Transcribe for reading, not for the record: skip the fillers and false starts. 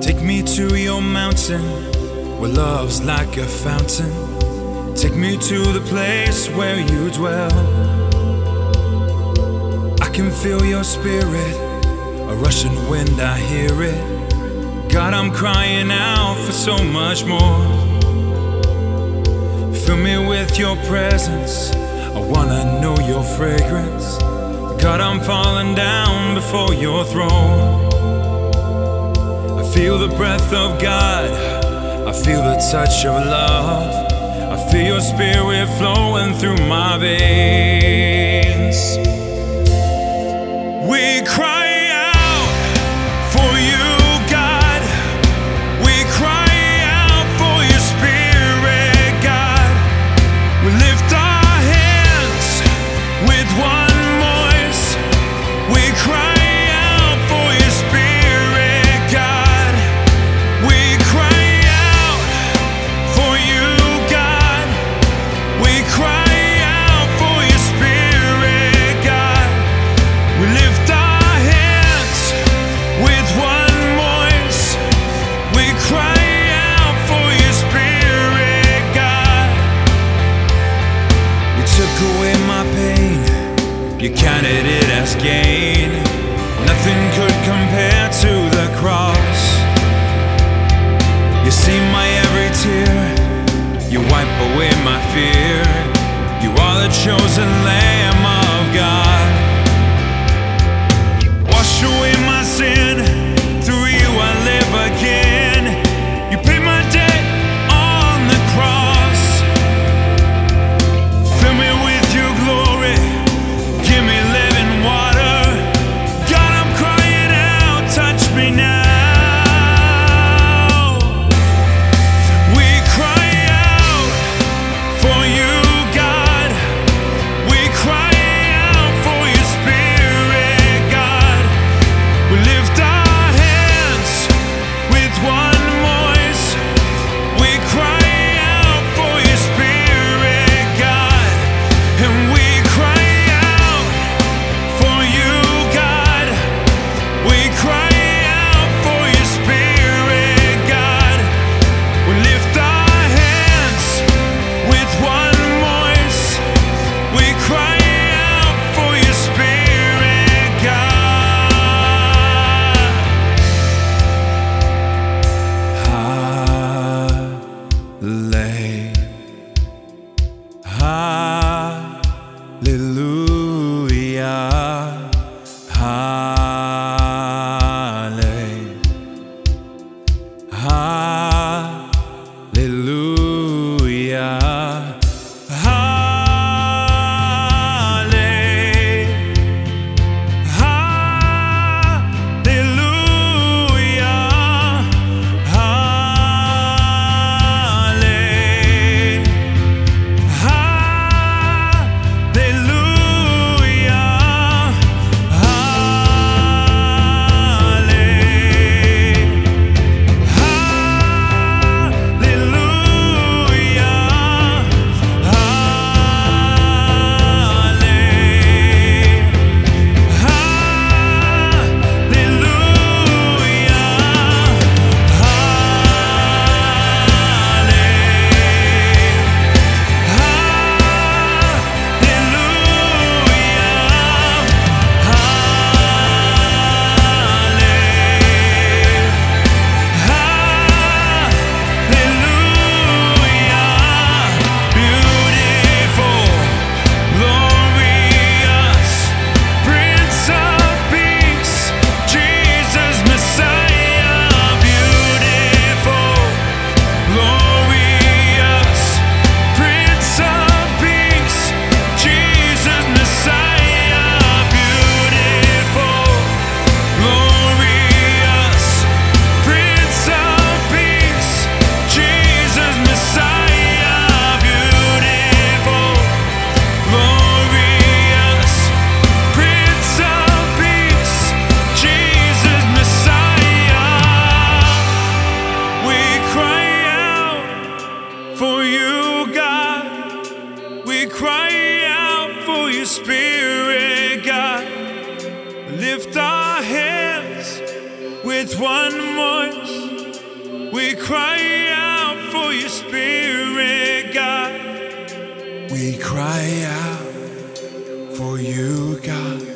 Take me to your mountain where love's like a fountain. Take me to the place where you dwell. I can feel your spirit, a rushing wind, I hear it. God, I'm crying out for so much more. Fill me with your presence, I wanna know your fragrance. God, I'm falling down before your throne. I feel the breath of God, I feel the touch of love. I feel your spirit flowing through my veins. We cry out for you, God. We cry out for your spirit, God. We lift our hands with one voice. We cry out for your spirit, God. We cry out for you, God. We cry out for your spirit, God. We lift our hands with one voice. We cry out for your spirit, God. You took away my pain, you counted it as gain. Nothing could compare to the cross. You see my every tear, you wipe away my fear. You are the chosen Lamb of God. Wash away my sin, through you I live again. You paid my debt on the cross. Fill me with your glory, give me living water. God, I'm crying out, touch me now. We cry out for you, God. We cry out for your spirit, God. We lift our hands with one voice. We cry out for your spirit, God. And we cry out for you, God. We cry out for your spirit, God. We lift our hands with one voice. We cry out for your spirit, God. Hallelujah. We cry out for your spirit, God. We cry out for you, God.